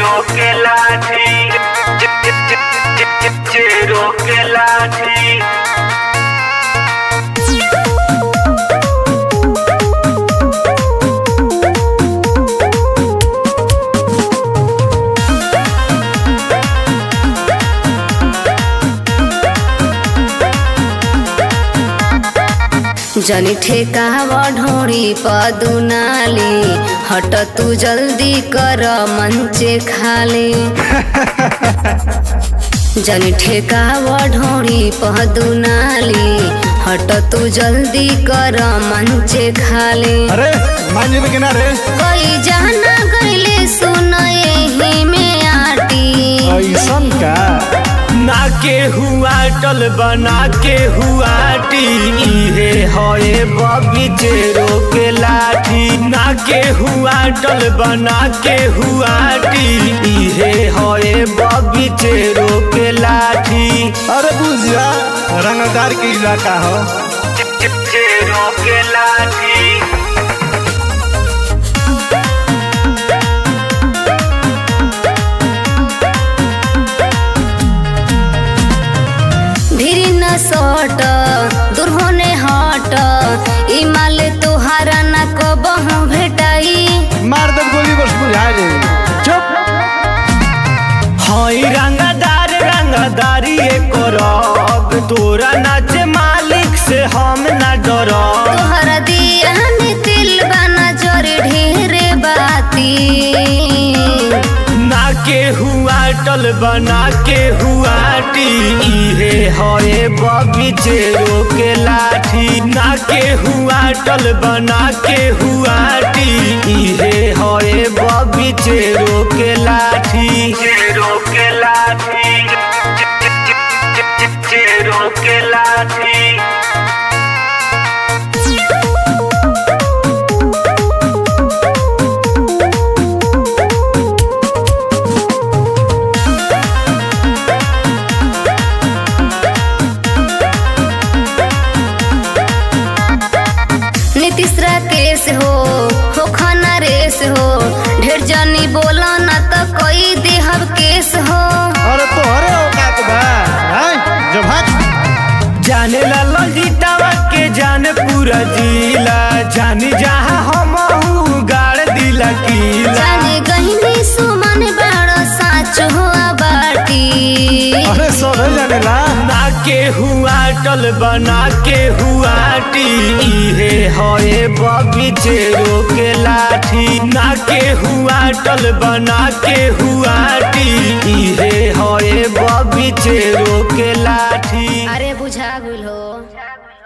चेरो के लाठी चेरो के लाठी जनी ठेकावा ढोड़ी पदुनाली हट तू जल्दी कर मंचे खाली। जनी ठेकावा ढोड़ी पदुनाली हट तू जल्दी कर मंचे खाली। अरे मान जेबे केना रे कोई जाना गईले सुन एही में आटी ऐसन का ना के हुआ टल बना के हुआ टी इहे होए बबी चेरो के लाठी। ना के हुआ टल बना के हुआ टी इहे होए बबी चेरो के लाठी। अरे बुझिया रंगदार के इलाका हो चेरो के लाठी सट दूर होने हट ई माल तोहारा न कबहू भेटाई। मार दब गोली बस बुझा रे चुप। हई रंगदार रंगदारी करब तोरा नाचे मालिक से हम ना डरब। तोहरा दिया में तिल बना जोर ढेरे बाती। ना के हुआ टल बना के हुआ टी इहे होए बबी चेरो के लाठी। ना के हुआ टल बना के हुआ टी इहे होए बबी चेरो के लाठी। चेरो के लाठी चेरो के लाठी तीसरा केस हो खाना रेस हो ढेर जानी बोला ना तो कोई देहब केस हो। अरे तोहरे औकात बा जब हट जाने ला ललितावा के जान पूरा जिला जानी जहाँ हम गाड़ दिला किला। जाने गहिनी सुमन बड़ा साच हुआ बाटी। अरे सब जाने ला ना के हुआ टल बना के हुआ टी इहे होए बबी चेरो के लाठी। ना के हुआ टल बना के हुआ टी इहे होए बबी चेरो के लाठी। अरे बुझा गुल हो।